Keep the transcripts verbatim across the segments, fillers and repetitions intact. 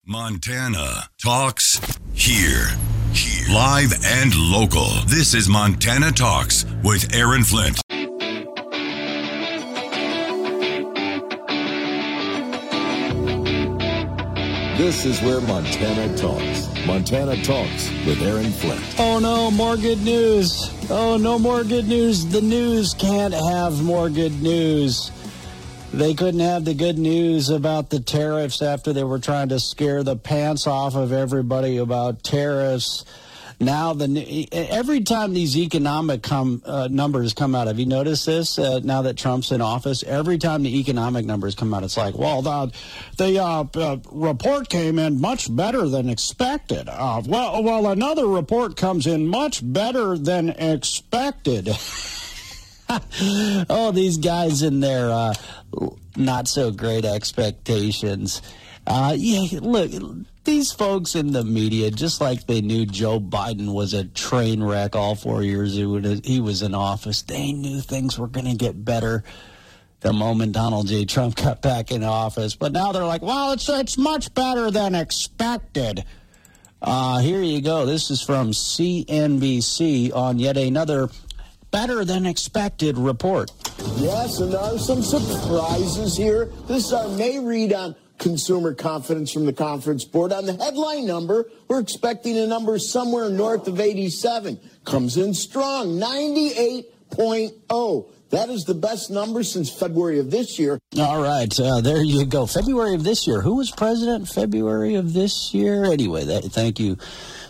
Montana Talks here. Here. Live and local. This is Montana Talks with Aaron Flint. This is where Montana talks. Montana Talks with Aaron Flint. Oh no, more good news. Oh, no more good news. The news can't have more good news. They couldn't have the good news about the tariffs after they were trying to scare the pants off of everybody about tariffs. Now, the every time these economic com, uh, numbers come out, have you noticed this? Uh, now that Trump's in office, every time the economic numbers come out, it's like, well, the, the uh, uh, report came in much better than expected. Uh, well, well, another report comes in much better than expected. Oh, these guys in their uh, not so great expectations. Uh, yeah, look, these folks in the media, just like they knew Joe Biden was a train wreck all four years he was in office, they knew things were going to get better the moment Donald J. Trump got back in office. But now they're like, well, it's it's much better than expected. Uh, here you go. This is from C N B C on yet another better than expected report. Yes, and there are some surprises here. This is our May read on consumer confidence from the Conference Board. On the headline number, we're expecting a number somewhere north of eighty-seven. Comes in strong, ninety-eight point oh. That is the best number since February of this year. All right, uh, there you go. February of this year. Who was president February of this year? Anyway, that, thank you,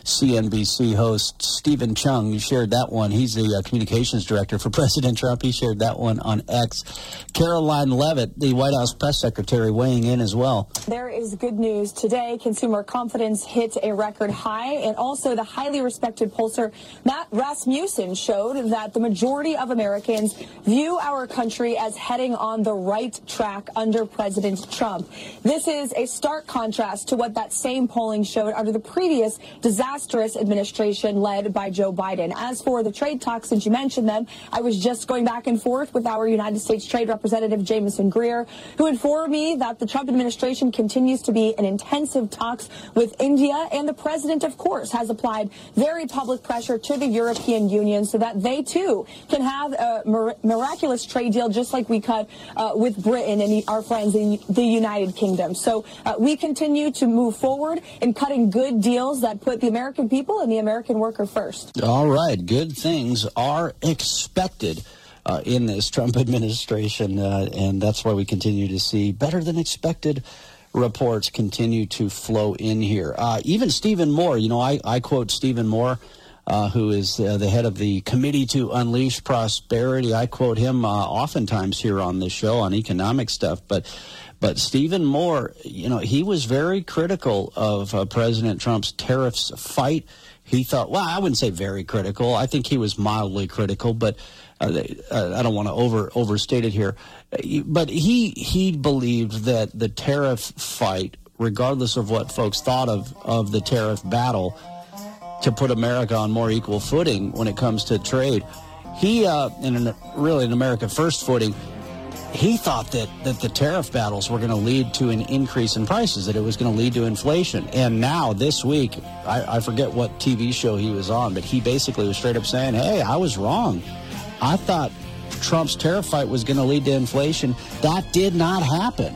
C N B C host Stephen Chung. You shared that one. He's the uh, communications director for President Trump. He shared that one on X. Caroline Leavitt, the White House press secretary, weighing in as well. There is good news today. Consumer confidence hit a record high, and also the highly respected pollster Matt Rasmussen showed that the majority of Americans view our country as heading on the right track under President Trump. This is a stark contrast to what that same polling showed under the previous disastrous administration led by Joe Biden. As for the trade talks, since you mentioned them, I was just going back and forth with our United States Trade Representative Jameson Greer, who informed me that the Trump administration continues to be in intensive talks with India, and the president, of course, has applied very public pressure to the European Union so that they, too, can have a miraculous trade deal just like we cut uh, with Britain and our friends in the United Kingdom. So uh, we continue to move forward in cutting good deals that put the American people and the American worker first. All right. Good things are expected uh, in this Trump administration, uh, and that's why we continue to see better than expected reports continue to flow in here. Uh, even Stephen Moore, you know, I, I quote Stephen Moore, Uh, who is uh, the head of the Committee to Unleash Prosperity. I quote him uh, oftentimes here on this show on economic stuff. But but Stephen Moore, you know, he was very critical of uh, President Trump's tariffs fight. He thought, well, I wouldn't say very critical. I think he was mildly critical, but uh, uh, I don't want to over overstate it here. But he he believed that the tariff fight, regardless of what folks thought of, of the tariff battle, to put America on more equal footing when it comes to trade. He, uh, in an, really an America First footing, he thought that, that the tariff battles were going to lead to an increase in prices, that it was going to lead to inflation. And now, this week, I, I forget what T V show he was on, but he basically was straight up saying, hey, I was wrong. I thought Trump's tariff fight was going to lead to inflation. That did not happen.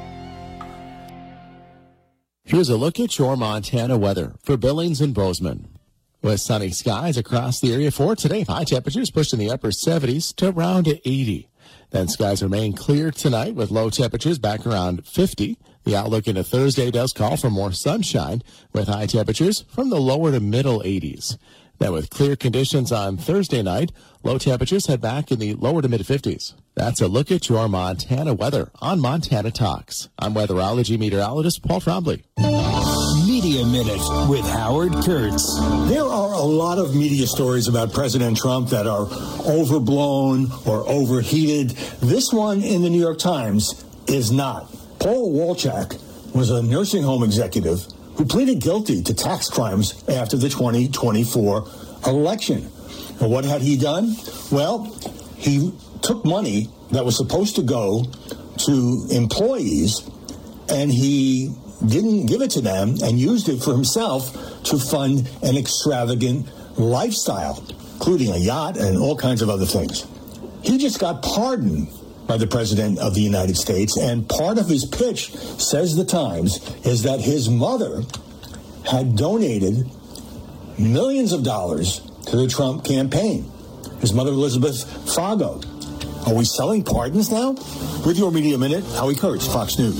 Here's a look at your Montana weather for Billings and Bozeman. With sunny skies across the area for today, high temperatures pushing the upper seventies to around eighty. Then skies remain clear tonight with low temperatures back around fifty. The outlook into Thursday does call for more sunshine with high temperatures from the lower to middle eighties. Then with clear conditions on Thursday night, low temperatures head back in the lower to mid-fifties. That's a look at your Montana weather on Montana Talks. I'm weatherology meteorologist Paul Trombley. Media Minute with Howard Kurtz. There are a lot of media stories about President Trump that are overblown or overheated. This one in the New York Times is not. Paul Walchak was a nursing home executive who pleaded guilty to tax crimes after the twenty twenty-four election. And what had he done? Well, he took money that was supposed to go to employees, and he didn't give it to them and used it for himself to fund an extravagant lifestyle, including a yacht and all kinds of other things. He just got pardoned by the President of the United States, and part of his pitch, says the Times, is that his mother had donated millions of dollars to the Trump campaign. His mother, Elizabeth Fargo. Are we selling pardons now? With your Media Minute, Howie Kurtz, Fox News.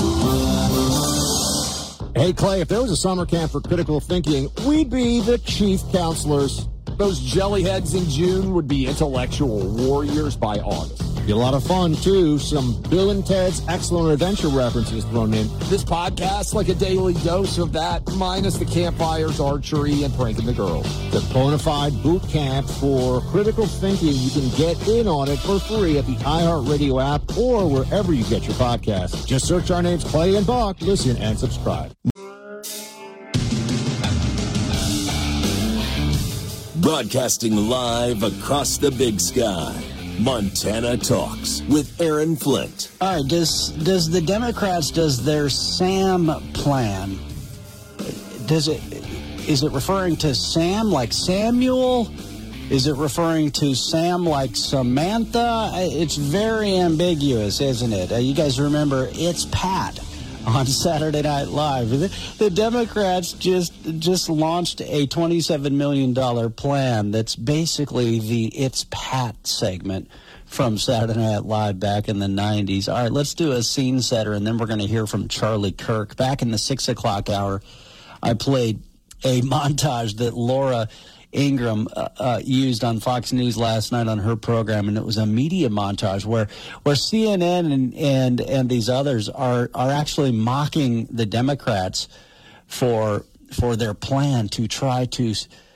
Hey, Clay, if there was a summer camp for critical thinking, we'd be the chief counselors. Those jellyheads in June would be intellectual warriors by August. Be a lot of fun, too. Some Bill and Ted's Excellent Adventure references thrown in. This podcast, like a daily dose of that, minus the campfires, archery, and pranking the girls. The Bonafide Boot Camp for critical thinking. You can get in on it for free at the iHeartRadio app or wherever you get your podcasts. Just search our names, Clay and Buck. Listen and subscribe. Broadcasting live across the big sky. Montana Talks with Aaron Flint. All right, does does the Democrats, does their SAM plan, does it, is it referring to Sam like Samuel? Is it referring to Sam like Samantha? It's very ambiguous, isn't it? Uh, you guys remember It's Pat on Saturday Night Live. The, the Democrats just just launched a twenty-seven million dollars plan that's basically the It's Pat segment from Saturday Night Live back in the nineties. All right, let's do a scene setter, and then we're going to hear from Charlie Kirk. Back in the six o'clock hour, I played a montage that Laura Ingraham uh, uh, used on Fox News last night on her program, and it was a media montage where where C N N and and, and these others are are actually mocking the Democrats for for their plan to try to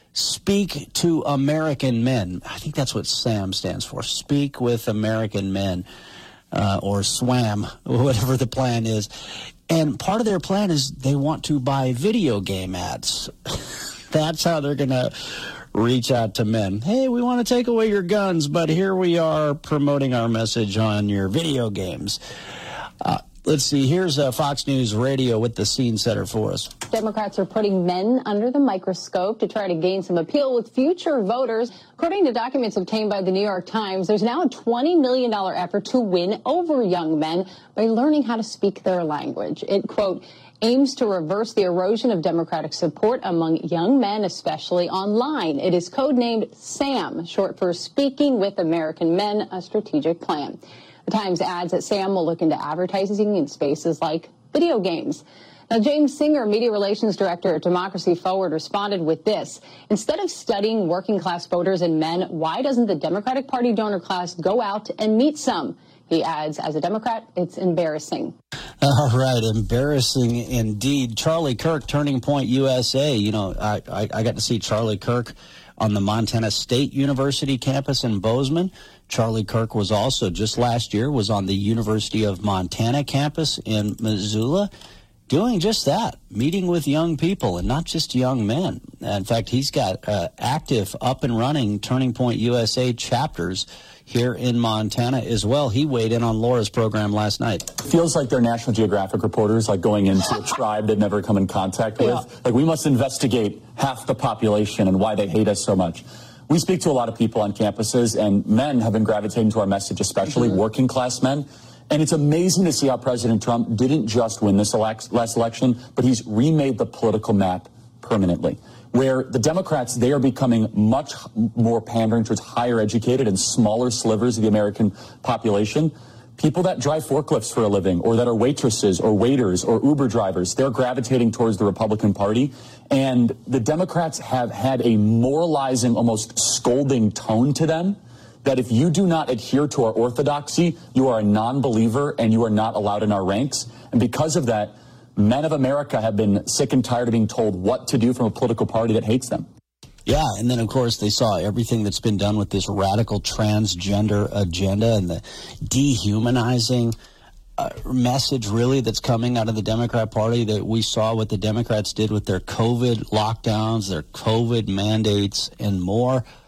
speak to American men. I think that's what SAM stands for, Speak with American Men, uh, or SWAM, whatever the plan is. And part of their plan is they want to buy video game ads. That's how they're going to reach out to men. Hey, we want to take away your guns, but here we are promoting our message on your video games. Uh, let's see. Here's uh, Fox News Radio with the scene setter for us. Democrats are putting men under the microscope to try to gain some appeal with future voters. According to documents obtained by the New York Times, there's now a twenty million dollars effort to win over young men by learning how to speak their language. It, quote, aims to reverse the erosion of Democratic support among young men, especially online. It is codenamed SAM, short for Speaking with American Men, a strategic plan. The Times adds that SAM will look into advertising in spaces like video games. Now, James Singer, Media Relations Director at Democracy Forward, responded with this. Instead of studying working class voters and men, why doesn't the Democratic Party donor class go out and meet some? He adds, as a Democrat, it's embarrassing. All right, embarrassing indeed. Charlie Kirk, Turning Point U S A. You know, I, I, I got to see Charlie Kirk on the Montana State University campus in Bozeman. Charlie Kirk was also, just last year, was on the University of Montana campus in Missoula, doing just that, meeting with young people, and not just young men. In fact, he's got uh, active, up and running Turning Point U S A chapters here in Montana as well. He weighed in on Laura's program last night. Feels like they're National Geographic reporters, like going into a tribe they've never come in contact with. Yeah. Like, we must investigate half the population and why they hate us so much. We speak to a lot of people on campuses, and men have been gravitating to our message, especially mm-hmm. working class men. And it's amazing to see how President Trump didn't just win this elect- last election, but he's remade the political map permanently, where the Democrats, they are becoming much more pandering towards higher educated and smaller slivers of the American population. People that drive forklifts for a living, or that are waitresses or waiters or Uber drivers, they're gravitating towards the Republican Party. And the Democrats have had a moralizing, almost scolding tone to them, that if you do not adhere to our orthodoxy, you are a non-believer and you are not allowed in our ranks. And because of that, men of America have been sick and tired of being told what to do from a political party that hates them. Yeah, and then, of course, they saw everything that's been done with this radical transgender agenda and the dehumanizing uh, message, really, that's coming out of the Democrat Party. That we saw what the Democrats did with their COVID lockdowns, their COVID mandates, and more.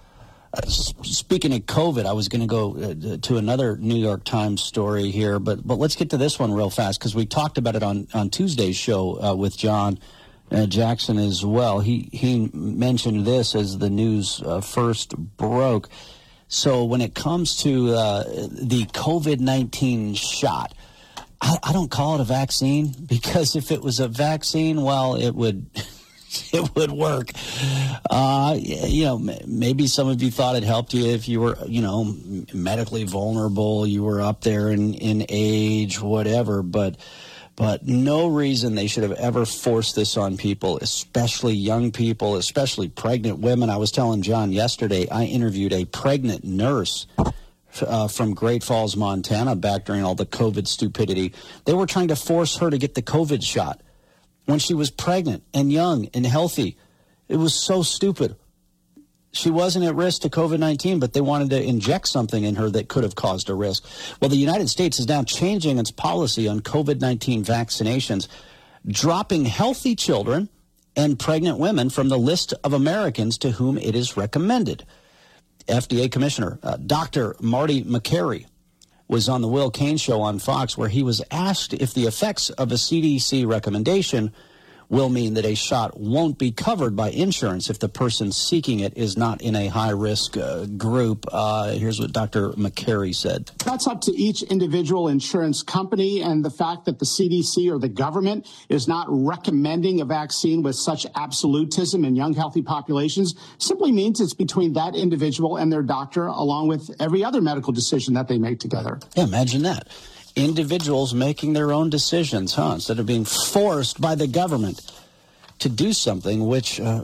Uh, speaking of COVID, I was going to go uh, to another New York Times story here, but but let's get to this one real fast because we talked about it on, on Tuesday's show uh, with John uh, Jackson as well. He, he mentioned this as the news uh, first broke. So when it comes to uh, the COVID nineteen shot, I, I don't call it a vaccine because if it was a vaccine, well, it would... it would work. Uh, you know, maybe some of you thought it helped you if you were, you know, medically vulnerable, you were up there in, in age, whatever, but but no reason they should have ever forced this on people, especially young people, especially pregnant women. I was telling John yesterday, I interviewed a pregnant nurse uh, from Great Falls, Montana, back during all the COVID stupidity. They were trying to force her to get the COVID shot when she was pregnant and young and healthy. It was so stupid. She wasn't at risk to COVID nineteen, but they wanted to inject something in her that could have caused a risk. Well, the United States is now changing its policy on COVID nineteen vaccinations, dropping healthy children and pregnant women from the list of Americans to whom it is recommended. F D A Commissioner uh, Doctor Marty Makary was on the Will Cain Show on Fox, where he was asked if the effects of a C D C recommendation will mean that a shot won't be covered by insurance if the person seeking it is not in a high-risk uh, group. Uh, here's what Doctor Makary said. That's up to each individual insurance company, and the fact that the C D C or the government is not recommending a vaccine with such absolutism in young, healthy populations simply means it's between that individual and their doctor, along with every other medical decision that they make together. Yeah, imagine that. Individuals making their own decisions, huh? Instead of being forced by the government to do something, which, uh,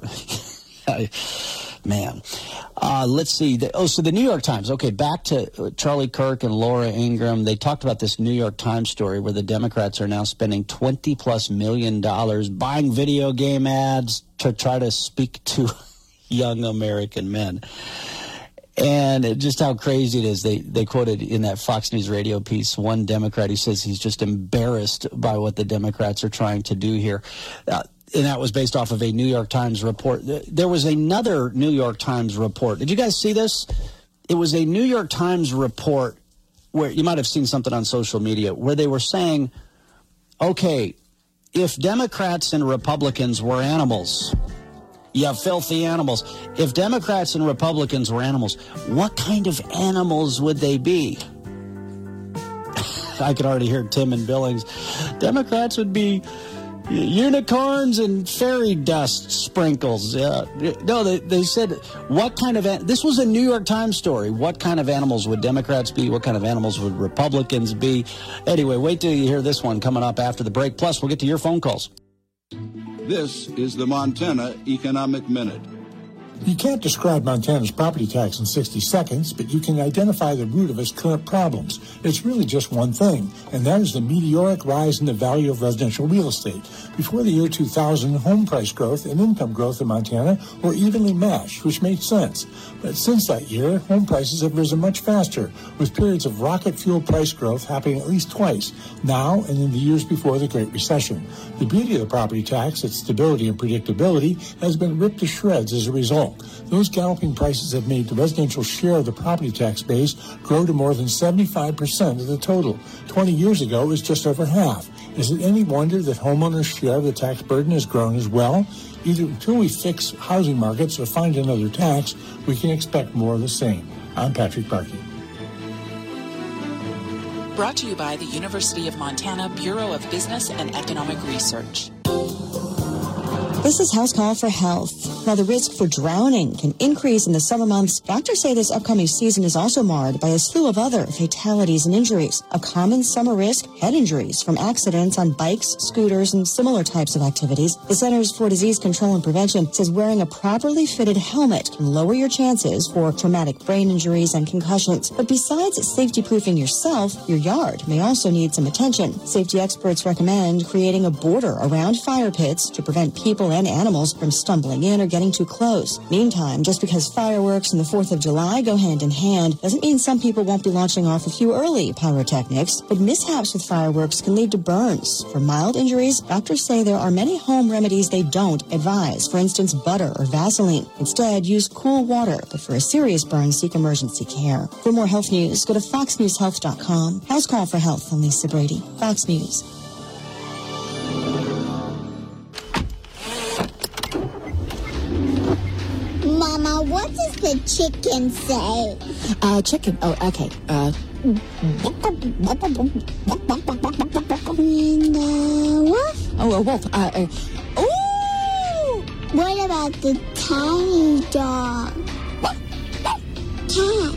man, uh, let's see. Oh, so the New York Times. Okay, back to Charlie Kirk and Laura Ingraham. They talked about this New York Times story where the Democrats are now spending twenty plus million dollars buying video game ads to try to speak to young American men. And just how crazy it is. They they quoted in that Fox News radio piece one Democrat who says he's just embarrassed by what the Democrats are trying to do here. Uh, and that was based off of a New York Times report. There was another New York Times report. Did you guys see this? It was a New York Times report where you might have seen something on social media where they were saying, okay, if Democrats and Republicans were animals, you have filthy animals. If Democrats and Republicans were animals, what kind of animals would they be? I could already hear Tim and Billings. Democrats would be unicorns and fairy dust sprinkles. Uh, no, they, they said, what kind of... This was a New York Times story. What kind of animals would Democrats be? What kind of animals would Republicans be? Anyway, wait till you hear this one coming up after the break. Plus, we'll get to your phone calls. This is the Montana Economic Minute. You can't describe Montana's property tax in sixty seconds, but you can identify the root of its current problems. It's really just one thing, and that is the meteoric rise in the value of residential real estate. Before the year two thousand, home price growth and income growth in Montana were evenly matched, which made sense. But since that year, home prices have risen much faster, with periods of rocket fuel price growth happening at least twice, now and in the years before the Great Recession. The beauty of the property tax, its stability and predictability, has been ripped to shreds as a result. Those galloping prices have made the residential share of the property tax base grow to more than seventy-five percent of the total. twenty years ago, it was just over half. Is it any wonder that homeowners' share of the tax burden has grown as well? Either until we fix housing markets or find another tax, we can expect more of the same. I'm Patrick Barkey. Brought to you by the University of Montana Bureau of Business and Economic Research. This is House Call for Health. While the risk for drowning can increase in the summer months, doctors say this upcoming season is also marred by a slew of other fatalities and injuries. A common summer risk, head injuries from accidents on bikes, scooters, and similar types of activities. The Centers for Disease Control and Prevention says wearing a properly fitted helmet can lower your chances for traumatic brain injuries and concussions. But besides safety-proofing yourself, your yard may also need some attention. Safety experts recommend creating a border around fire pits to prevent people and animals from stumbling in or getting too close. Meantime, just because fireworks and the fourth of July go hand in hand doesn't mean some people won't be launching off a few early pyrotechnics, but mishaps with fireworks can lead to burns. For mild injuries, doctors say there are many home remedies they don't advise. For instance, butter or Vaseline. Instead, use cool water, but for a serious burn, seek emergency care. For more health news, go to fox news health dot com. House Call for Health. I'm Lisa Brady. Fox News. Mama, what does the chicken say? Uh, chicken. Oh, okay. Uh. And, uh, what? Oh, a wolf. Uh, uh. Ooh! What about the tiny dog? Cat.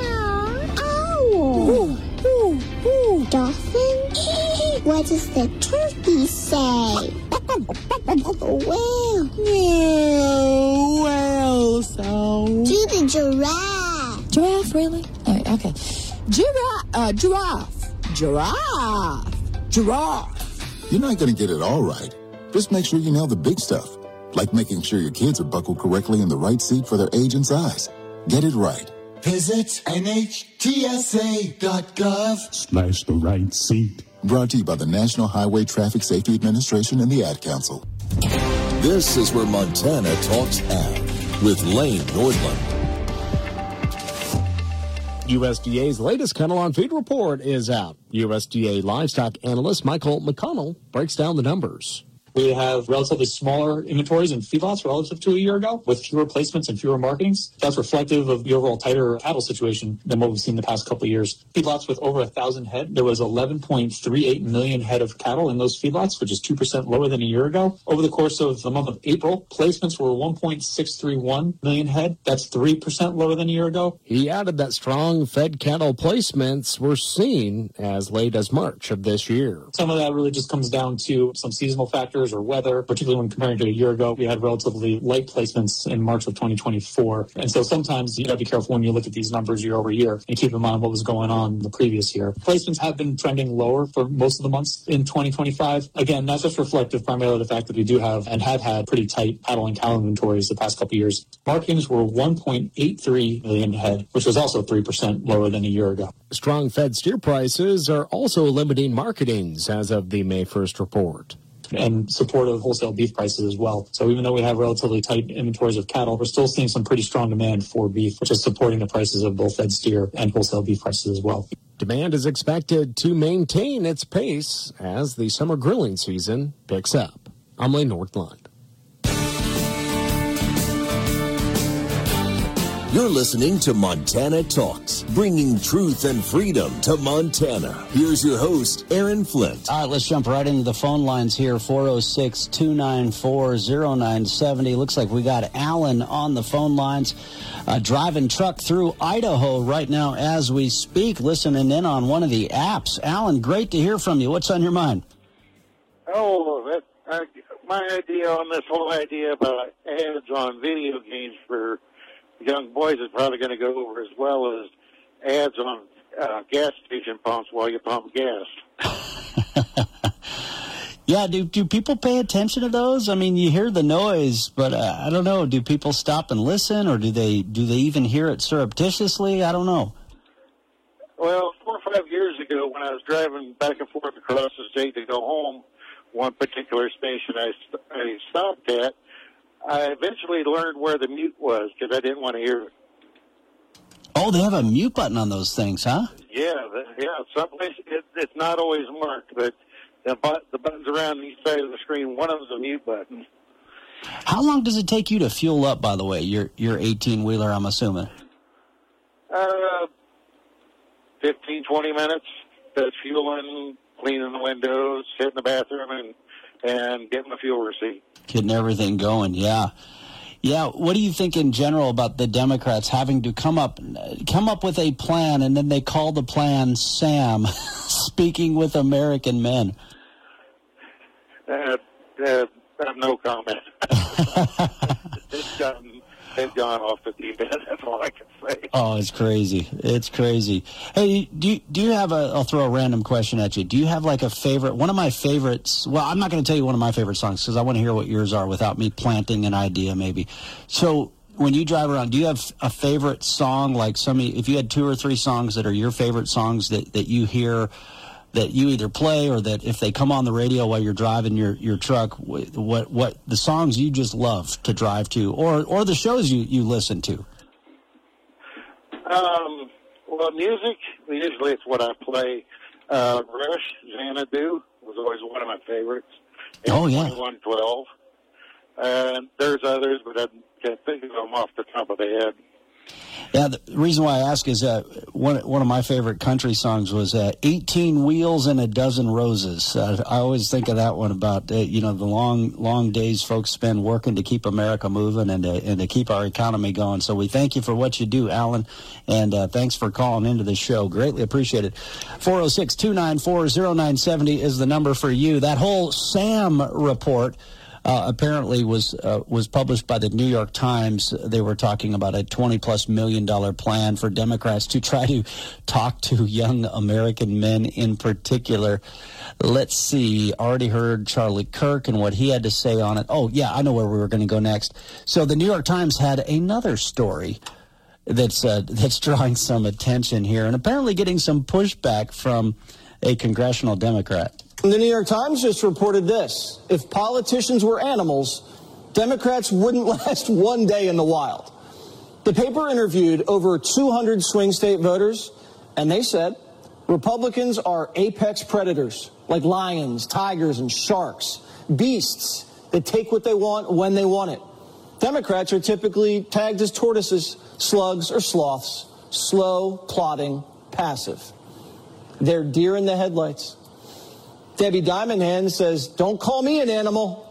Owl. Ooh, ooh, ooh. Dolphin? What does the turkey say? Whale. Yeah, whale sound. Do the giraffe. Giraffe, really? Oh, okay. Giraffe. Uh, giraffe. Giraffe. Giraffe. You're not going to get it all right. Just make sure you nail the big stuff, like making sure your kids are buckled correctly in the right seat for their age and size. Get it right. Visit N H T S A dot gov Slash the right seat. Brought to you by the National Highway Traffic Safety Administration and the Ad Council. This is where Montana Talks Ag with Lane Nordlund. U S D A's latest Kennel on Feed report is out. U S D A livestock analyst Michael McConnell breaks down the numbers. We have relatively smaller inventories and feedlots relative to a year ago, with fewer placements and fewer marketings. That's reflective of the overall tighter cattle situation than what we've seen the past couple of years. Feedlots with over a thousand head, there was eleven point three eight million head of cattle in those feedlots, which is two percent lower than a year ago. Over the course of the month of April, placements were one point six three one million head. That's three percent lower than a year ago. He added that strong fed cattle placements were seen as late as March of this year. Some of that really just comes down to some seasonal factors or weather, particularly when comparing to a year ago. We had relatively light placements in March of twenty twenty-four. And so sometimes you got to be careful when you look at these numbers year over year and keep in mind what was going on the previous year. Placements have been trending lower for most of the months in twenty twenty-five. Again, that's just reflective primarily of the fact that we do have and have had pretty tight cattle and cow inventories the past couple of years. Markings were one point eight three million head, which was also three percent lower than a year ago. Strong fed steer prices are also limiting marketings as of the May first report. And support of wholesale beef prices as well. So even though we have relatively tight inventories of cattle, we're still seeing some pretty strong demand for beef, which is supporting the prices of both fed steer and wholesale beef prices as well. Demand is expected to maintain its pace as the summer grilling season picks up. I'm Lane Nordlund. You're listening to Montana Talks, bringing truth and freedom to Montana. Here's your host, Aaron Flint. All right, let's jump right into the phone lines here, four oh six, two nine four, oh nine seven oh. Looks like we got Alan on the phone lines, uh, driving truck through Idaho right now as we speak, listening in on one of the apps. Alan, great to hear from you. What's on your mind? Oh, that, uh, my idea on this whole idea about ads on video games for young boys is probably going to go over as well as ads on uh, gas station pumps while you pump gas. Yeah, do do people pay attention to those? I mean, you hear the noise, but uh, I don't know. Do people stop and listen, or do they do they even hear it surreptitiously? I don't know. Well, four or five years ago, when I was driving back and forth across the state to go home, one particular station I, I stopped at, I eventually learned where the mute was because I didn't want to hear it. Oh, they have a mute button on those things, huh? Yeah, the, yeah. Someplace it, it's not always marked, but the, but the buttons around each side of the screen, one of them's a mute button. How long does it take you to fuel up, by the way, your your eighteen-wheeler, I'm assuming? Uh, fifteen, twenty minutes. That's fueling, cleaning the windows, hitting the bathroom, and, and getting the fuel receipt. Getting everything going, yeah. Yeah, what do you think in general about the Democrats having to come up come up with a plan, and then they call the plan SAM, Speaking with American Men? Uh, uh, I have no comment. It's gotten they've gone off the deep end. That's all I can say. Oh, it's crazy. It's crazy. Hey, do you, do you have a, I'll throw a random question at you. Do you have like a favorite, one of my favorites, well, I'm not going to tell you one of my favorite songs because I want to hear what yours are without me planting an idea maybe. So when you drive around, do you have a favorite song, like some, if you had two or three songs that are your favorite songs that, that you hear, that you either play or that if they come on the radio while you're driving your, your truck, what what the songs you just love to drive to, or or the shows you, you listen to? Um, well, music, usually it's what I play. Uh, Rush, Xanadu was always one of my favorites. And oh, yeah. twenty-one twelve. And there's others, but I can't think of them off the top of the head. Yeah, the reason why I ask is uh, one one of my favorite country songs was uh, eighteen Wheels and a Dozen Roses. Uh, I always think of that one about, uh, you know, the long, long days folks spend working to keep America moving and to, and to keep our economy going. So we thank you for what you do, Alan, and uh, thanks for calling into the show. Greatly appreciated. four oh six, two nine four, oh nine seven oh is the number for you. That whole SAM report Uh, apparently was uh, was published by the New York Times. They were talking about a twenty plus million dollar plan for Democrats to try to talk to young American men in particular. Let's see. Already heard Charlie Kirk and what he had to say on it. Oh, yeah, I know where we were going to go next. So the New York Times had another story that's uh, that's drawing some attention here and apparently getting some pushback from a congressional Democrat. The New York Times just reported this. If politicians were animals, Democrats wouldn't last one day in the wild. The paper interviewed over two hundred swing state voters, and they said Republicans are apex predators, like lions, tigers, and sharks, beasts that take what they want when they want it. Democrats are typically tagged as tortoises, slugs, or sloths, slow, plodding, passive. They're deer in the headlights. Debbie Diamondhand says, don't call me an animal.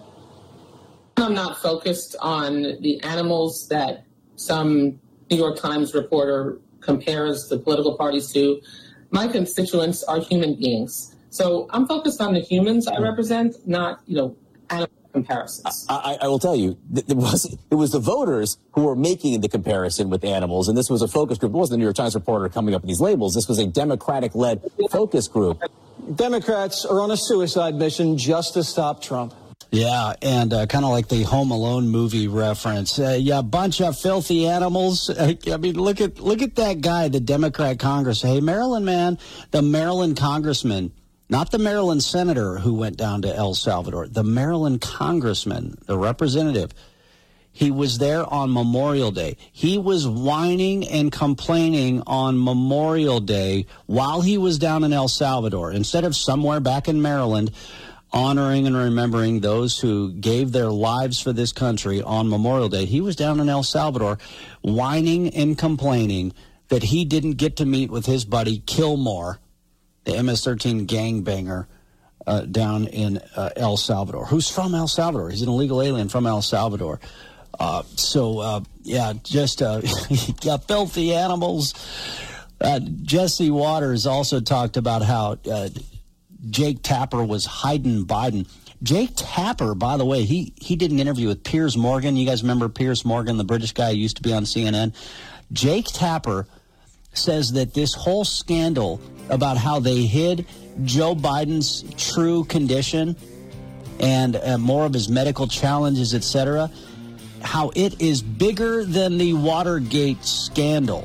I'm not focused on the animals that some New York Times reporter compares the political parties to. My constituents are human beings. So I'm focused on the humans I represent, not, you know, animal comparisons. I, I will tell you, it was, it was the voters who were making the comparison with animals, and this was a focus group. It wasn't the New York Times reporter coming up with these labels. This was a Democratic-led focus group. Democrats are on a suicide mission just to stop Trump. Yeah, and uh, kind of like the Home Alone movie reference. Uh, yeah, bunch of filthy animals. I mean, look at look at that guy, the Democrat Congress. Hey, Maryland man, the Maryland congressman, not the Maryland senator who went down to El Salvador, the Maryland congressman, the representative. He was there on Memorial Day. He was whining and complaining on Memorial Day while he was down in El Salvador. Instead of somewhere back in Maryland honoring and remembering those who gave their lives for this country on Memorial Day, he was down in El Salvador whining and complaining that he didn't get to meet with his buddy Kilmore, the M S thirteen gangbanger, uh, down in uh, El Salvador, who's from El Salvador. He's an illegal alien from El Salvador. Uh, so, uh, yeah, just uh, yeah, filthy animals. Uh, Jesse Waters also talked about how uh, Jake Tapper was hiding Biden. Jake Tapper, by the way, he, he did an interview with Piers Morgan. You guys remember Piers Morgan, the British guy who used to be on C N N? Jake Tapper says that this whole scandal about how they hid Joe Biden's true condition and uh, more of his medical challenges, et cetera, how it is bigger than the Watergate scandal.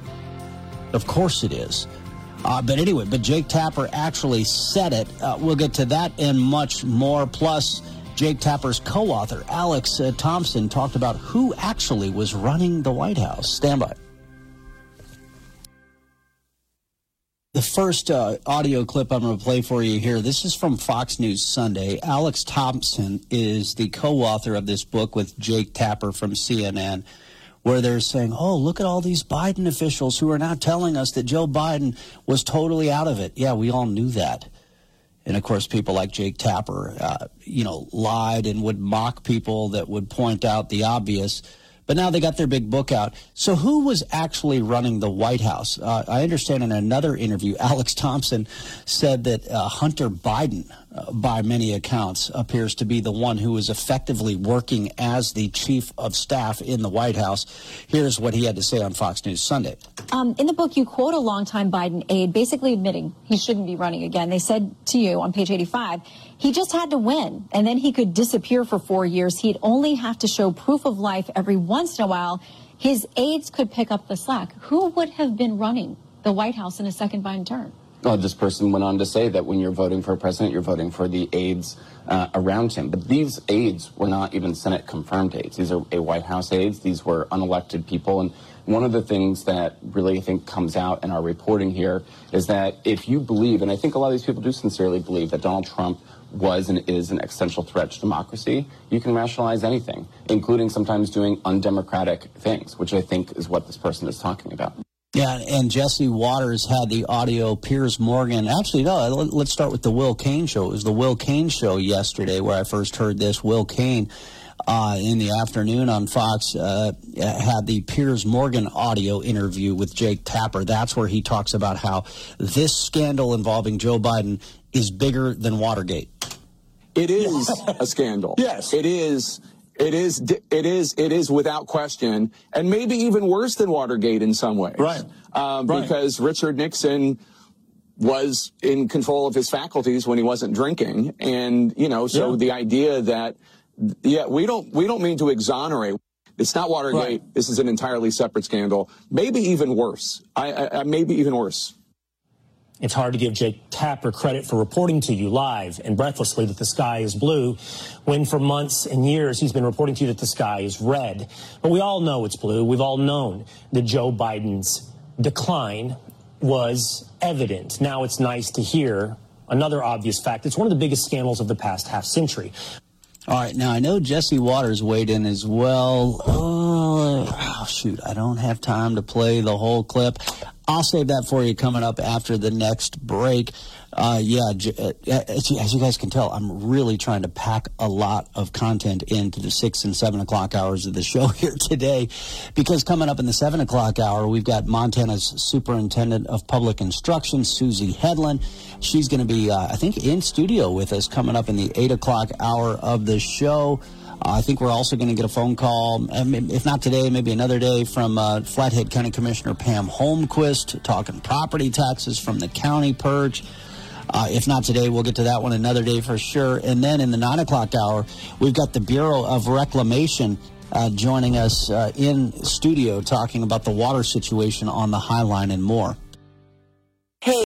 Of course it is. Uh, but anyway, but Jake Tapper actually said it. Uh, we'll get to that and much more. Plus, Jake Tapper's co-author, Alex uh, Thompson, talked about who actually was running the White House. Stand by. The first uh, audio clip I'm going to play for you here, this is from Fox News Sunday. Alex Thompson is the co-author of this book with Jake Tapper from C N N, where they're saying, oh, look at all these Biden officials who are now telling us that Joe Biden was totally out of it. Yeah, we all knew that. And, of course, people like Jake Tapper, uh, you know, lied and would mock people that would point out the obvious. But now they got their big book out. So who was actually running the White House? Uh, I understand in another interview, Alex Thompson said that uh, Hunter Biden uh, by many accounts, appears to be the one who is effectively working as the chief of staff in the White House. Here's what he had to say on Fox News Sunday. Um, in the book, you quote a longtime Biden aide basically admitting he shouldn't be running again. They said to you on page eighty-five, he just had to win, and then he could disappear for four years. He'd only have to show proof of life every once in a while. His aides could pick up the slack. Who would have been running the White House in a second Biden term? Well, this person went on to say that when you're voting for a president, you're voting for the aides uh, around him. But these aides were not even Senate-confirmed aides. These are a White House aides. These were unelected people. And one of the things that really, I think, comes out in our reporting here is that if you believe, and I think a lot of these people do sincerely believe, that Donald Trump was and is an existential threat to democracy, you can rationalize anything, including sometimes doing undemocratic things, which I think is what this person is talking about. Yeah, and Jesse Waters had the audio. Piers Morgan, actually, no, let's start with the Will Cain show. It was the Will Cain show yesterday where I first heard this. Will Cain, uh, in the afternoon on Fox, uh, had the Piers Morgan audio interview with Jake Tapper. That's where he talks about how this scandal involving Joe Biden is bigger than Watergate. It is a scandal. Yes. It is. It is, it is, it is without question, and maybe even worse than Watergate in some ways. Right. Um, right. Because Richard Nixon was in control of his faculties when he wasn't drinking. And, you know, so yeah. the idea that, yeah, we don't, we don't mean to exonerate. It's not Watergate. Right. This is an entirely separate scandal. Maybe even worse. I, I, I maybe even worse. It's hard to give Jake Tapper credit for reporting to you live and breathlessly that the sky is blue, when for months and years he's been reporting to you that the sky is red. But we all know it's blue. We've all known that Joe Biden's decline was evident. Now it's nice to hear another obvious fact. It's one of the biggest scandals of the past half century. All right, now I know Jesse Waters weighed in as well. Oh, oh, shoot, I don't have time to play the whole clip. I'll save that for you coming up after the next break. Uh, yeah, as you guys can tell, I'm really trying to pack a lot of content into the six and seven o'clock hours of the show here today, because coming up in the seven o'clock hour, we've got Montana's Superintendent of Public Instruction, Susie Hedlund. She's going to be, uh, I think, in studio with us coming up in the eight o'clock hour of the show. Uh, I think we're also going to get a phone call, if not today, maybe another day, from uh, Flathead County Commissioner Pam Holmquist, talking property taxes from the county purge. Uh, if not today, we'll get to that one another day for sure. And then in the nine o'clock hour, we've got the Bureau of Reclamation uh, joining us uh, in studio talking about the water situation on the High Line and more. Hey.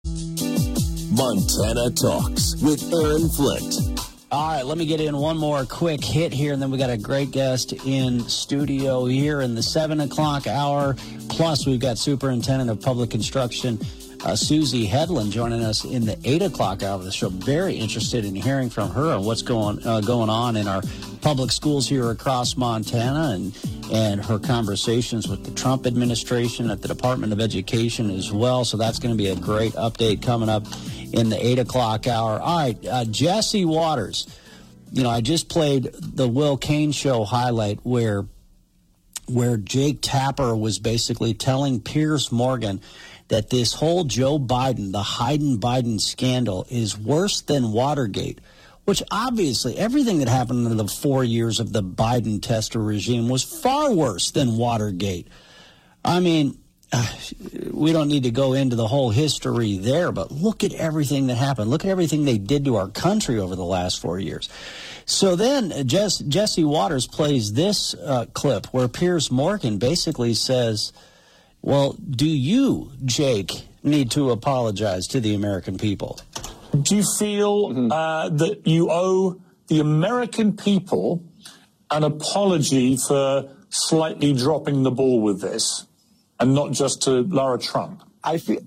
Montana Talks with Aaron Flint. All right, let me get in one more quick hit here, and then we got a great guest in studio here in the seven o'clock hour. Plus, we've got Superintendent of Public Instruction, uh, Susie Hedlund, joining us in the eight o'clock hour of the show. Very interested in hearing from her on what's going uh, going on in our public schools here across Montana, and and her conversations with the Trump administration at the Department of Education as well. So that's going to be a great update coming up in the eight o'clock hour. All right, uh, Jesse Waters. You know, I just played the Will Cain show highlight where where Jake Tapper was basically telling Piers Morgan that this whole Joe Biden, the Hayden-Biden scandal, is worse than Watergate, which obviously everything that happened in the four years of the Biden tester regime was far worse than Watergate. I mean, we don't need to go into the whole history there, but look at everything that happened. Look at everything they did to our country over the last four years. So then Jess, Jesse Waters plays this uh, clip where Piers Morgan basically says, well, do you, Jake, need to apologize to the American people? Do you feel mm-hmm. uh, that you owe the American people an apology for slightly dropping the ball with this? And not just to Lara Trump? I feel,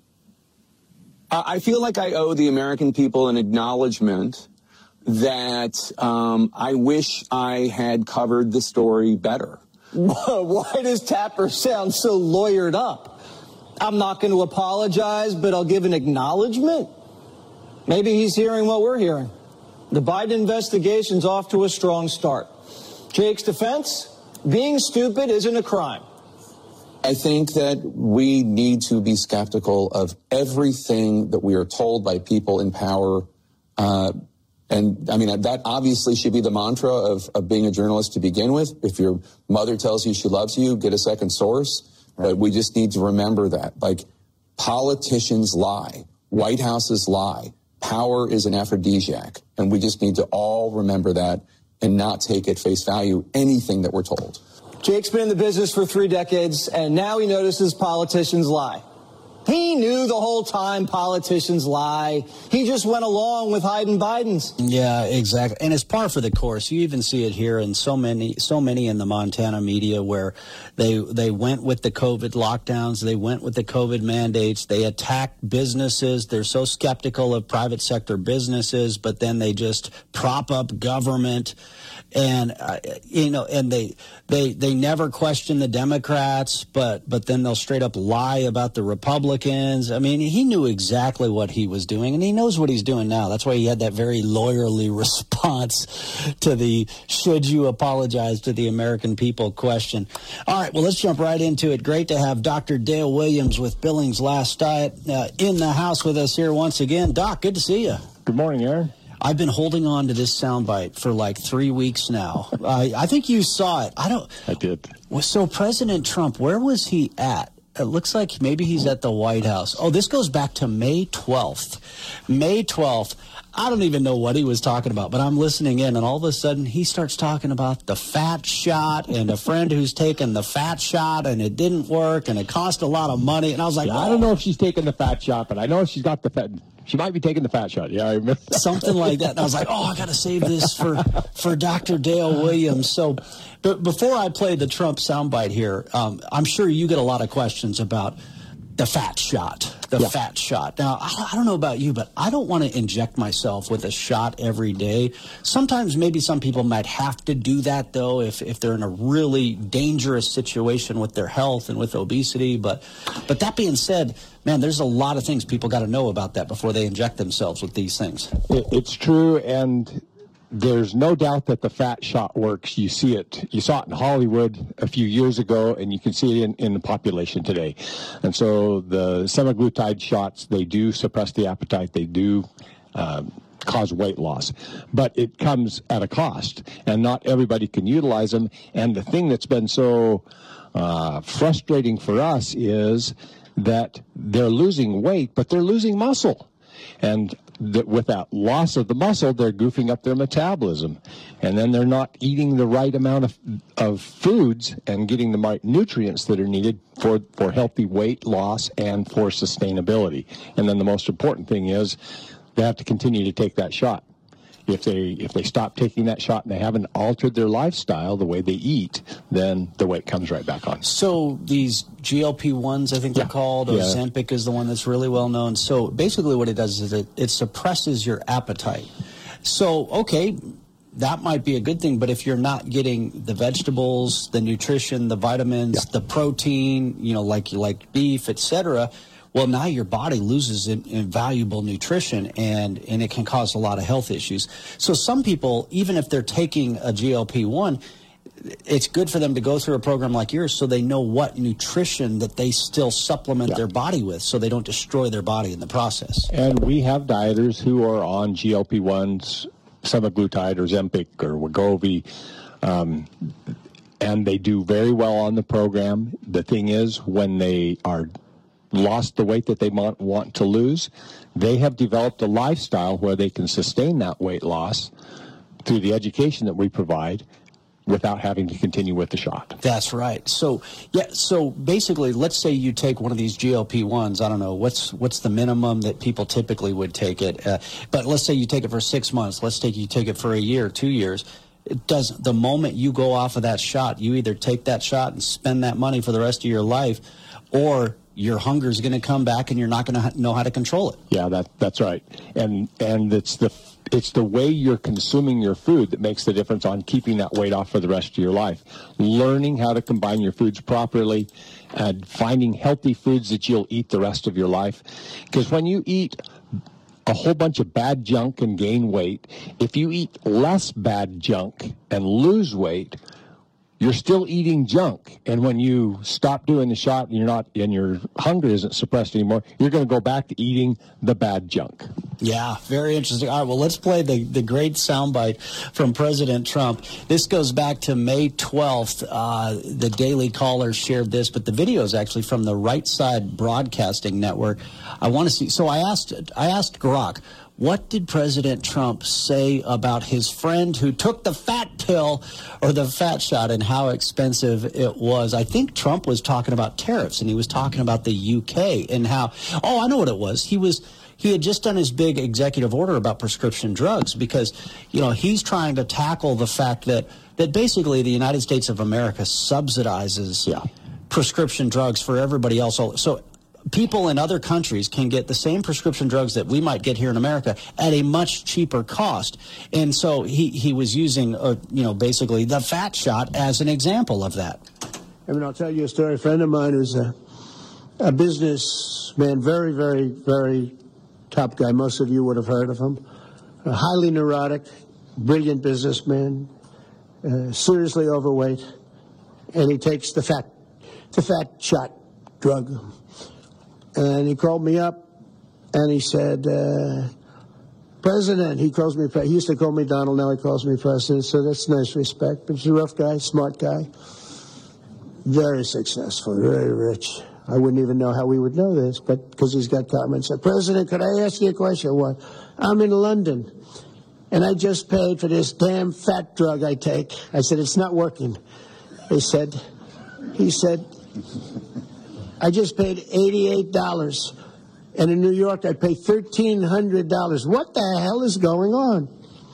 I feel like I owe the American people an acknowledgement that um, I wish I had covered the story better. Why does Tapper sound so lawyered up? I'm not going to apologize, but I'll give an acknowledgement. Maybe he's hearing what we're hearing. The Biden investigation's off to a strong start. Jake's defense? Being stupid isn't a crime. I think that we need to be skeptical of everything that we are told by people in power uh, And I mean, that obviously should be the mantra of, of being a journalist to begin with. If your mother tells you she loves you, get a second source. Right. But we just need to remember that. Like, politicians lie. White Houses lie. Power is an aphrodisiac. And we just need to all remember that and not take at face value anything that we're told. Jake's been in the business for three decades, and now he notices politicians lie. He knew the whole time politicians lie. He just went along with hiding Biden's. Yeah, exactly. And it's par for the course. You even see it here in so many, so many in the Montana media where they they went with the COVID lockdowns. They went with the COVID mandates. They attacked businesses. They're so skeptical of private sector businesses, but then they just prop up government. And, uh, you know, and they, they, they never question the Democrats, but, but then they'll straight up lie about the Republicans. I mean, he knew exactly what he was doing, and he knows what he's doing now. That's why he had that very lawyerly response to the should you apologize to the American people question. All right, well, let's jump right into it. Great to have Doctor Dale Williams with Billings Last Diet uh, in the house with us here once again. Doc, good to see you. Good morning, Aaron. I've been holding on to this soundbite for like three weeks now. I, I think you saw it. I don't. I did. So President Trump, where was he at? It looks like maybe he's at the White House. Oh, this goes back to May twelfth. May twelfth. I don't even know what he was talking about, but I'm listening in, and all of a sudden he starts talking about the fat shot and a friend who's taken the fat shot, and it didn't work, and it cost a lot of money. And I was like, yeah, oh. I don't know if she's taking the fat shot, but I know she's got the fat. She might be taking the fat shot. Yeah, I remember. Something like that. And I was like, oh, I got to save this for, for Doctor Dale Williams. So but before I play the Trump soundbite here, um, I'm sure you get a lot of questions about the fat shot, the yeah. fat shot. Now, I, I don't know about you, but I don't want to inject myself with a shot every day. Sometimes maybe some people might have to do that, though, if, if they're in a really dangerous situation with their health and with obesity. But, but that being said, man, there's a lot of things people got to know about that before they inject themselves with these things. It, it's true, and there's no doubt that the fat shot works. You see it. You saw it in Hollywood a few years ago, and you can see it in, in the population today. And so the semaglutide shots, they do suppress the appetite. They do um, cause weight loss. But it comes at a cost, and not everybody can utilize them. And the thing that's been so uh, frustrating for us is that they're losing weight, but they're losing muscle. And that with that loss of the muscle, they're goofing up their metabolism. And then they're not eating the right amount of, of foods and getting the right nutrients that are needed for, for healthy weight loss and for sustainability. And then the most important thing is they have to continue to take that shot. If they if they stop taking that shot and they haven't altered their lifestyle, the way they eat, then the weight comes right back on. So these G L P ones, I think yeah. they're called, yeah. Ozempic is the one that's really well known. So basically what it does is it, it suppresses your appetite. So, okay, that might be a good thing, but if you're not getting the vegetables, the nutrition, the vitamins, yeah. the protein, you know, like like beef, et cetera, well, now your body loses invaluable nutrition, and, and it can cause a lot of health issues. So some people, even if they're taking a G L P one, it's good for them to go through a program like yours so they know what nutrition that they still supplement yeah. their body with so they don't destroy their body in the process. And we have dieters who are on G L P ones, semaglutide or Ozempic or Wegovy, um, and they do very well on the program. The thing is, when they are lost the weight that they want, want to lose, they have developed a lifestyle where they can sustain that weight loss through the education that we provide without having to continue with the shot. That's right. So, yeah, so basically, let's say you take one of these G L P ones. I don't know, what's what's the minimum that people typically would take it? Uh, but let's say you take it for six months. Let's take you take it for a year, two years. It does, the moment you go off of that shot, you either take that shot and spend that money for the rest of your life, or your hunger is going to come back and you're not going to know how to control it. Yeah, that that's right. And and it's the it's the way you're consuming your food that makes the difference on keeping that weight off for the rest of your life. Learning how to combine your foods properly and finding healthy foods that you'll eat the rest of your life. Because when you eat a whole bunch of bad junk and gain weight, if you eat less bad junk and lose weight, you're still eating junk. And when you stop doing the shot and you're not, and your hunger isn't suppressed anymore, you're going to go back to eating the bad junk. Yeah, very interesting. All right, well, let's play the, the great soundbite from President Trump. This goes back to May twelfth. Uh, the Daily Caller shared this, but the video is actually from the Right Side Broadcasting Network. I want to see. So I asked, I asked Grok, what did President Trump say about his friend who took the fat pill or the fat shot and how expensive it was? I think Trump was talking about tariffs, and he was talking about the U K and how, oh, I know what it was. He was, he had just done his big executive order about prescription drugs because, you know, he's trying to tackle the fact that, that basically the United States of America subsidizes yeah. prescription drugs for everybody else. So people in other countries can get the same prescription drugs that we might get here in America at a much cheaper cost. And so he, he was using, uh, you know, basically the fat shot as an example of that. I mean, I'll tell you a story. A friend of mine who's a, a businessman, very, very, very top guy. Most of you would have heard of him. A highly neurotic, brilliant businessman, uh, seriously overweight, and he takes the fat, the fat shot drug. And he called me up, and he said, uh, President, he calls me, he used to call me Donald, now he calls me President, so that's nice respect. But he's a rough guy, smart guy, very successful, very rich. I wouldn't even know how we would know this, but because he's got comments. Said, President, could I ask you a question? What? I'm in London, and I just paid for this damn fat drug I take. I said, it's not working. He said, he said, I just paid eighty-eight dollars, and in New York I pay thirteen hundred dollars. What the hell is going on?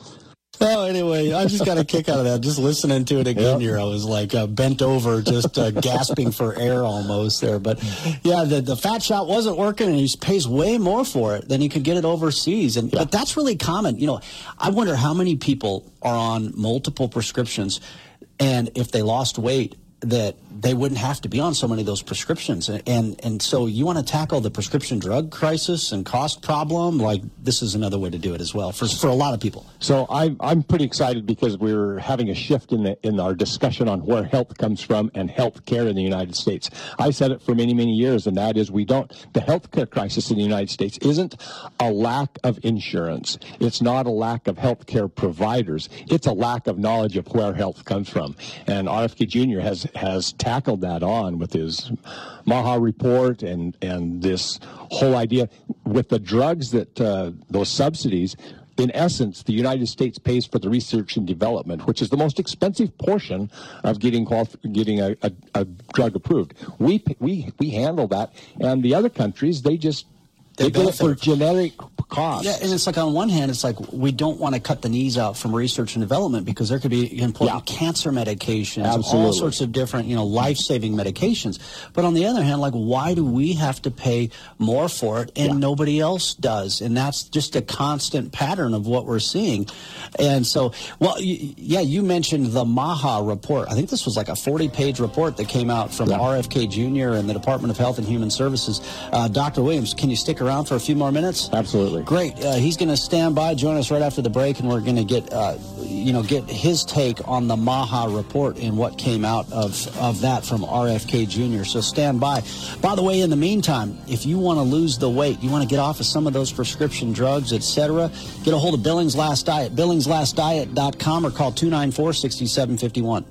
Well, anyway, I just got a kick out of that. Just listening to it again yep. here, I was like uh, bent over, just uh, gasping for air almost there. But, yeah, the, the fat shot wasn't working, and he pays way more for it than he could get it overseas. And yeah. But that's really common. You know, I wonder how many people are on multiple prescriptions, and if they lost weight, that they wouldn't have to be on so many of those prescriptions. And, and and so you want to tackle the prescription drug crisis and cost problem, like this is another way to do it as well for for a lot of people. So I'm I'm pretty excited because we're having a shift in the in our discussion on where health comes from and health care in the United States. I said it for many, many years, and that is we don't, the health care crisis in the United States isn't a lack of insurance. It's not a lack of health care providers. It's a lack of knowledge of where health comes from. And R F K Junior has has tackled that on with his Maha report and, and this whole idea with the drugs that uh, those subsidies. In essence, the United States pays for the research and development, which is the most expensive portion of getting quali- getting a, a, a drug approved. We we we handle that, and the other countries they just they, they go for generic costs. Yeah, and it's like on one hand, it's like we don't want to cut the knees out from research and development because there could be important yeah. cancer medications, Absolutely. all sorts of different, you know, life-saving medications. But on the other hand, like, why do we have to pay more for it and yeah. nobody else does? And that's just a constant pattern of what we're seeing. And so, well, y- yeah, you mentioned the Maha report. I think this was like a forty-page report that came out from yeah. R F K Junior and the Department of Health and Human Services. Uh, Doctor Williams, can you stick around for a few more minutes? Absolutely. Great. Uh, he's going to stand by, join us right after the break, and we're going to get, uh, you know, get his take on the Maha report and what came out of, of that from R F K Junior So stand by. By the way, in the meantime, if you want to lose the weight, you want to get off of some of those prescription drugs, et cetera, get a hold of Billings Last Diet, billings last diet dot com, or call two nine four, six seven five one.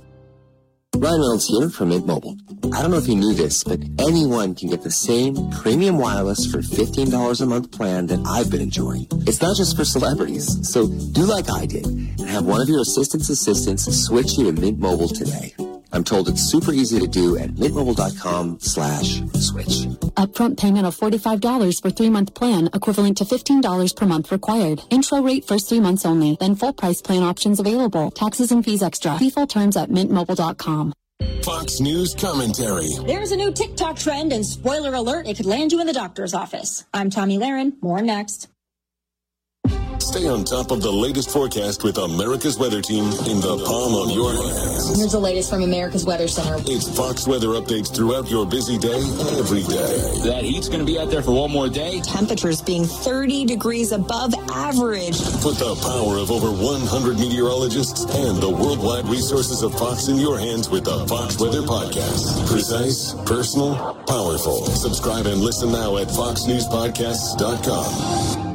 Ryan Reynolds here from Mint Mobile. I don't know if you knew this, but anyone can get the same premium wireless for fifteen dollars a month plan that I've been enjoying. It's not just for celebrities, so do like I did and have one of your assistant's assistants switch you to Mint Mobile today. I'm told it's super easy to do at mintmobile.com slash switch. Upfront payment of forty-five dollars for three-month plan, equivalent to fifteen dollars per month required. Intro rate first three months only, then full price plan options available. Taxes and fees extra. See full terms at mint mobile dot com. Fox News commentary. There's a new TikTok trend, and spoiler alert, it could land you in the doctor's office. I'm Tommy Lahren. More next. Stay on top of the latest forecast with America's Weather Team in the palm of your hands. Here's the latest from America's Weather Center. It's Fox weather updates throughout your busy day, every day. That heat's going to be out there for one more day. Temperatures being thirty degrees above average. Put the power of over one hundred meteorologists and the worldwide resources of Fox in your hands with the Fox Weather Podcast. Precise, personal, powerful. Subscribe and listen now at fox news podcasts dot com.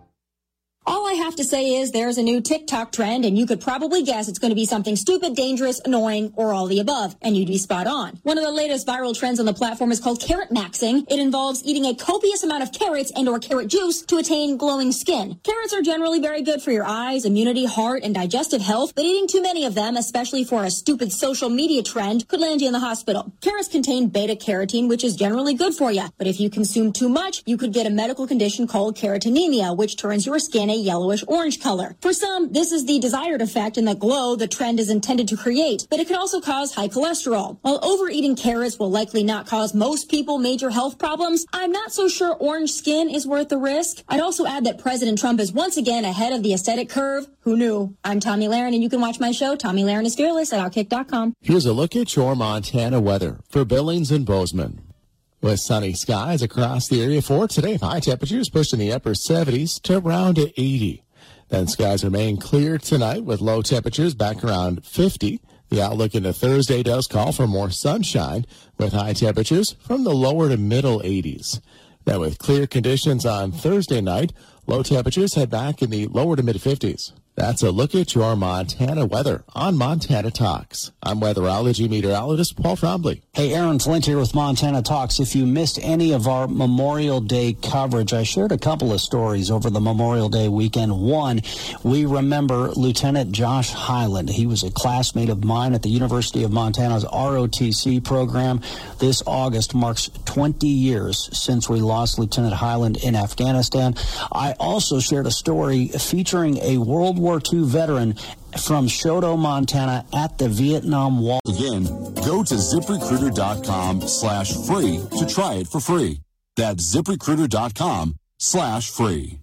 All I have to say is there's a new TikTok trend, and you could probably guess it's going to be something stupid, dangerous, annoying, or all the above, and you'd be spot on. One of the latest viral trends on the platform is called carrot maxing. It involves eating a copious amount of carrots and or carrot juice to attain glowing skin. Carrots are generally very good for your eyes, immunity, heart, and digestive health, but eating too many of them, especially for a stupid social media trend, could land you in the hospital. Carrots contain beta-carotene, which is generally good for you, but if you consume too much, you could get a medical condition called carotenemia, which turns your skin a yellowish orange color. For some, this is the desired effect and the glow the trend is intended to create, but it could also cause high cholesterol. While overeating carrots will likely not cause most people major health problems, I'm not so sure orange skin is worth the risk. I'd also add that President Trump is once again ahead of the aesthetic curve. Who knew? I'm Tommy Lahren, and you can watch my show, Tommy Lahren is Fearless, at outkick dot com. Here's a look at your Montana weather for Billings and Bozeman. With sunny skies across the area for today, high temperatures pushed in the upper seventies to around eighty. Then skies remain clear tonight with low temperatures back around fifty. The outlook into Thursday does call for more sunshine with high temperatures from the lower to middle eighties. Then with clear conditions on Thursday night, low temperatures head back in the lower to mid fifties. That's a look at your Montana weather on Montana Talks. I'm weatherology meteorologist Paul Trombley. Hey, Aaron Flint here with Montana Talks. If you missed any of our Memorial Day coverage, I shared a couple of stories over the Memorial Day weekend. One, we remember Lieutenant Josh Hyland. He was a classmate of mine at the University of Montana's R O T C program. This August marks twenty years since we lost Lieutenant Hyland in Afghanistan. I also shared a story featuring a World War Two veteran from Choteau, Montana at the Vietnam Wall. Again, go to ZipRecruiter.com slash free to try it for free. That's ZipRecruiter.com slash free.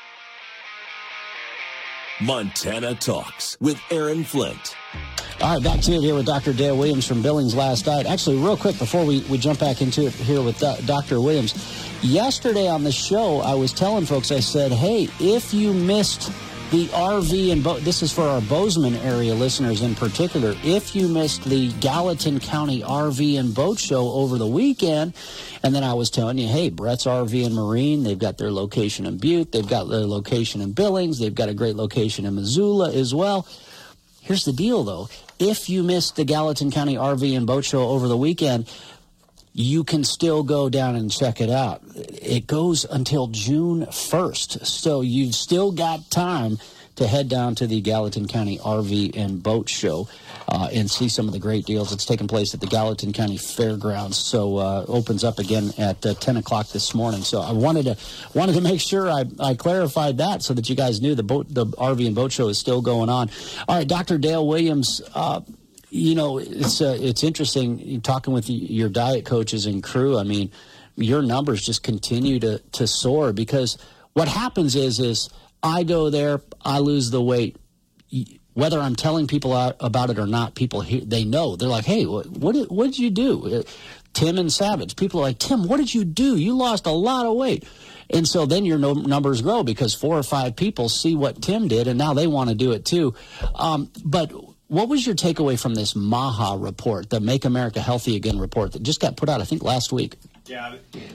Montana Talks with Aaron Flint. All right, back to it here with Doctor Dale Williams from Billings Last Night. Actually, real quick before we, we jump back into it here with Do- Doctor Williams, yesterday on the show, I was telling folks, I said, hey, if you missed the R V and boat, this is for our Bozeman area listeners in particular, if you missed the Gallatin County R V and Boat Show over the weekend, and then I was telling you, hey, Brett's R V and Marine, they've got their location in Butte, they've got their location in Billings, they've got a great location in Missoula as well. Here's the deal, though. If you missed the Gallatin County R V and Boat Show over the weekend, you can still go down and check it out. It goes until June first, so you've still got time to head down to the Gallatin County R V and Boat Show uh, and see some of the great deals. It's taking place at the Gallatin County Fairgrounds, so uh, opens up again at uh, ten o'clock this morning. So I wanted to wanted to make sure I, I clarified that so that you guys knew the boat, the R V and Boat Show is still going on. All right, Doctor Dale Williams, uh, you know, it's uh, it's interesting talking with your diet coaches and crew. I mean, your numbers just continue to, to soar because what happens is is I go there, I lose the weight. Whether I'm telling people about it or not, people they know. They're like, hey, what what did, what did you do? Tim and Savage. People are like, Tim, what did you do? You lost a lot of weight. And so then your no, numbers grow because four or five people see what Tim did, and now they want to do it too. Um, but what was your takeaway from this MAHA report, the Make America Healthy Again report that just got put out, I think, last week? Yeah.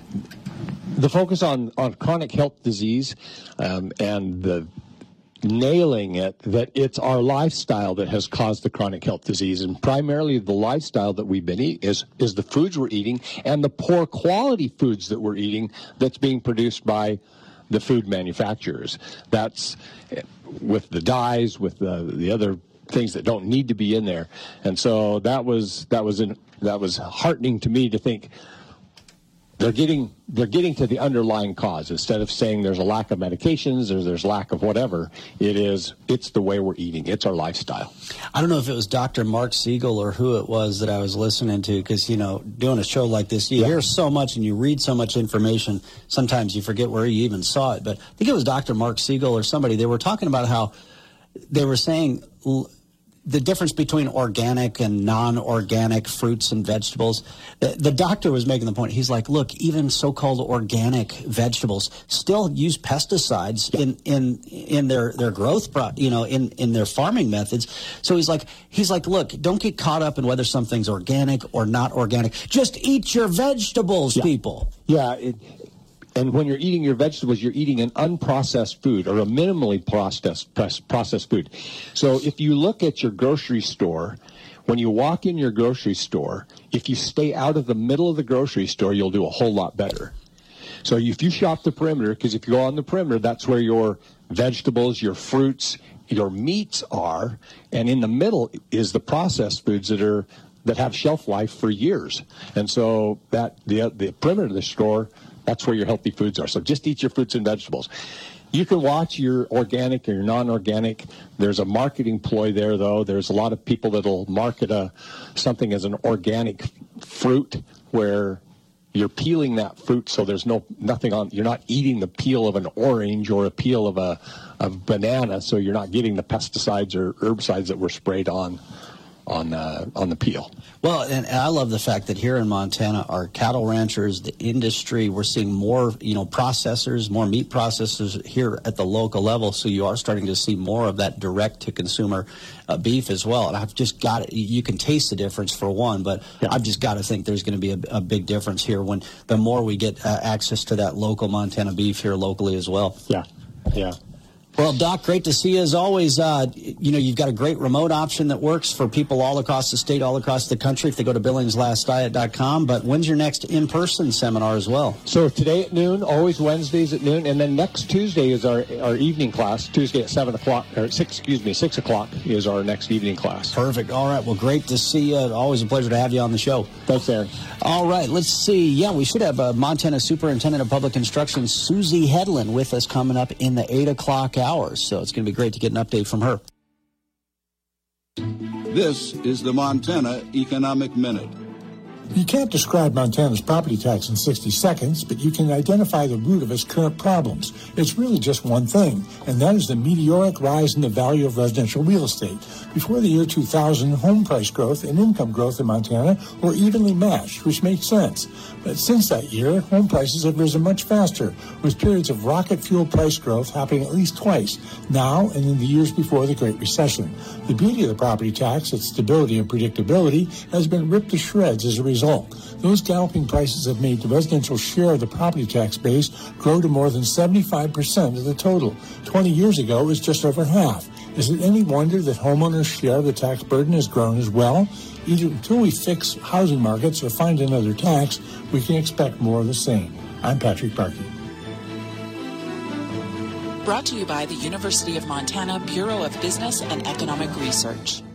The focus on, on chronic health disease um, and the nailing it that it's our lifestyle that has caused the chronic health disease, and primarily the lifestyle that we've been eating is, is the foods we're eating and the poor quality foods that we're eating that's being produced by the food manufacturers. That's with the dyes, with the, the other things that don't need to be in there. And so that was that was an, that was heartening to me to think they're getting they're getting to the underlying cause instead of saying there's a lack of medications or there's lack of whatever. It is it's the way we're eating. It's our lifestyle. I don't know if it was Doctor Mark Siegel or who it was that I was listening to, because, you know, doing a show like this, you yeah. hear so much and you read so much information, sometimes you forget where you even saw it. But I think it was Doctor Mark Siegel or somebody. They were talking about how they were saying the difference between organic and non-organic fruits and vegetables. The, the doctor was making the point. He's like, look, even so-called organic vegetables still use pesticides in, in, in their, their growth, pro, you know, in, in their farming methods. So he's like, he's like, look, don't get caught up in whether something's organic or not organic. Just eat your vegetables, yeah. people. Yeah. It, And when you're eating your vegetables, you're eating an unprocessed food or a minimally processed processed food. So if you look at your grocery store, when you walk in your grocery store, if you stay out of the middle of the grocery store, you'll do a whole lot better. So if you shop the perimeter, because if you go on the perimeter, that's where your vegetables, your fruits, your meats are, and in the middle is the processed foods that are that have shelf life for years. And so that the the perimeter of the store, that's where your healthy foods are. So just eat your fruits and vegetables. You can watch your organic or your non-organic. There's a marketing ploy there, though. There's a lot of people that'll market a something as an organic fruit where you're peeling that fruit, so there's no nothing on. You're not eating the peel of an orange or a peel of a of banana, so you're not getting the pesticides or herbicides that were sprayed on. on uh, on the peel. Well, and, and I love the fact that here in Montana, our cattle ranchers, the industry, we're seeing more, you know, processors, more meat processors here at the local level. So you are starting to see more of that direct-to-consumer uh, beef as well. And I've just got it. You can taste the difference for one, but yeah. I've just got to think there's going to be a, a big difference here when the more we get uh, access to that local Montana beef here locally as well. Yeah, yeah. Well, Doc, great to see you as always. Uh, you know, you've got a great remote option that works for people all across the state, all across the country if they go to billings last diet dot com. But when's your next in-person seminar as well? So today at noon, always Wednesdays at noon, and then next Tuesday is our, our evening class. Tuesday at seven o'clock, or six, excuse me, six o'clock is our next evening class. Perfect. All right. Well, great to see you. Always a pleasure to have you on the show. Thanks, Aaron. All right. Let's see. Yeah, we should have uh, Montana Superintendent of Public Instruction, Susie Hedlund, with us coming up in the eight o'clock hour. So it's going to be great to get an update from her. This is the Montana Economic Minute. You can't describe Montana's property tax in sixty seconds, but you can identify the root of its current problems. It's really just one thing, and that is the meteoric rise in the value of residential real estate. Before the year two thousand, home price growth and income growth in Montana were evenly matched, which makes sense. But since that year, home prices have risen much faster, with periods of rocket fuel price growth happening at least twice, now and in the years before the Great Recession. The beauty of the property tax, its stability and predictability, has been ripped to shreds as a result. Those galloping prices have made the residential share of the property tax base grow to more than seventy-five percent of the total. twenty years ago, it was just over half. Is it any wonder that homeowners' share of the tax burden has grown as well? Either until we fix housing markets or find another tax, we can expect more of the same. I'm Patrick Barkey. Brought to you by the University of Montana Bureau of Business and Economic Research.